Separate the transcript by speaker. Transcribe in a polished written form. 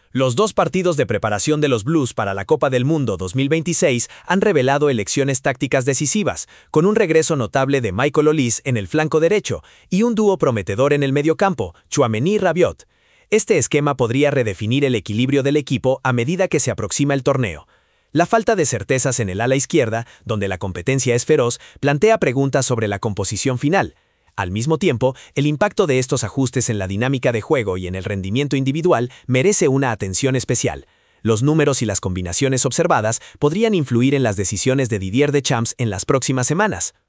Speaker 1: Los dos partidos de preparación de los Blues para la Copa del Mundo 2026 han revelado elecciones tácticas decisivas, con un regreso notable de Michael Olise en el flanco derecho y un dúo prometedor en el mediocampo, Tchouaméni-Rabiot. Este esquema podría redefinir el equilibrio del equipo a medida que se aproxima el torneo. La falta de certezas en el ala izquierda, donde la competencia es feroz, plantea preguntas sobre la composición final. Al mismo tiempo, el impacto de estos ajustes en la dinámica de juego y en el rendimiento individual merece una atención especial. Los números y las combinaciones observadas podrían influir en las decisiones de Didier Deschamps en las próximas semanas.